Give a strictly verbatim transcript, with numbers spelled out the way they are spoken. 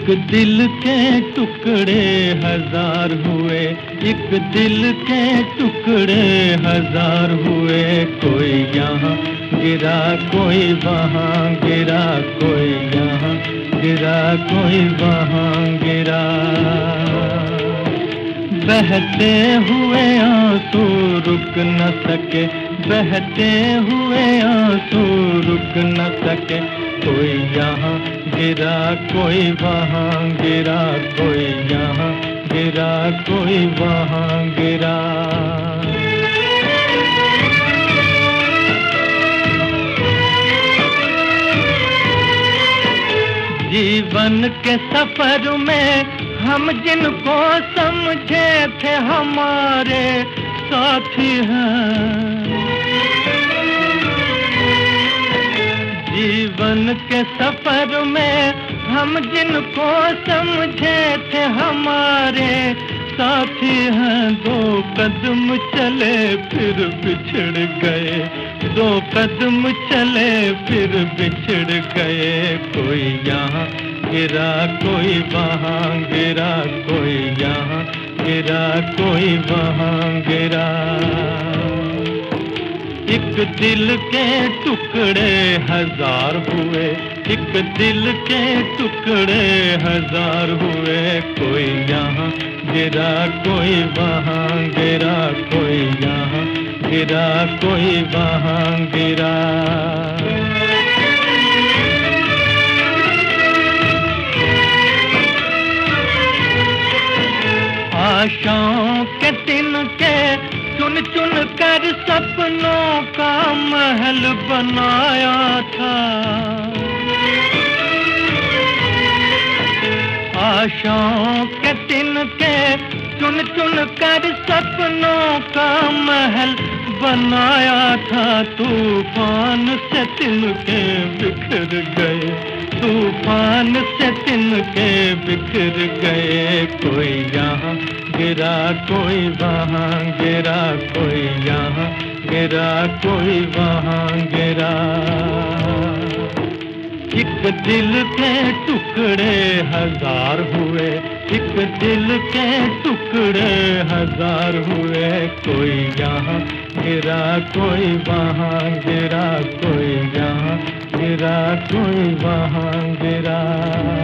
दिल के टुकड़े हजार हुए, एक दिल के टुकड़े हजार हुए। कोई यहाँ गिरा कोई वहाँ गिरा, कोई यहाँ गिरा कोई वहाँ गिरा। बहते हुए आंसू रुक न सके, बहते हुए आंसू रुक न सके। कोई यहाँ गिरा कोई वहाँ गिरा, कोई यहाँ गिरा कोई वहाँ गिरा। जीवन के सफर में हम जिनको समझे थे हमारे साथी हैं। जीवन के सफर में हम जिनको समझे थे हमारे साथी हैं। दो कदम चले फिर बिछड़ गए, दो कदम चले फिर बिछड़ गए। कोई यहाँ गिरा कोई वहाँ गिरा, कोई यहाँ गिरा कोई वहाँ गिरा। एक दिल के टुकड़े हजार हुए, एक दिल के टुकड़े हजार हुए। कोई यहाँ गिरा कोई वहाँ गिरा, कोई यहाँ गिरा कोई वहाँ गिरा। आशाओं के तिनके चुन चुन कर सपनों का महल बनाया था। आशाओं के तिनके चुन चुन कर सपनों का महल बनाया था। तूफान से तिनके बिखर गए, तूफान से तिनके बिखर गए। कोई यहाँ गिरा कोई वहाँ गिरा, कोई यहाँ गिरा कोई वहाँ गिरा। एक दिल के टुकड़े हजार हुए, एक दिल के टुकड़े हजार हुए। कोई यहाँ गिरा कोई वहाँ गिरा, कोई यहाँ गिरा कोई वहाँ गिरा।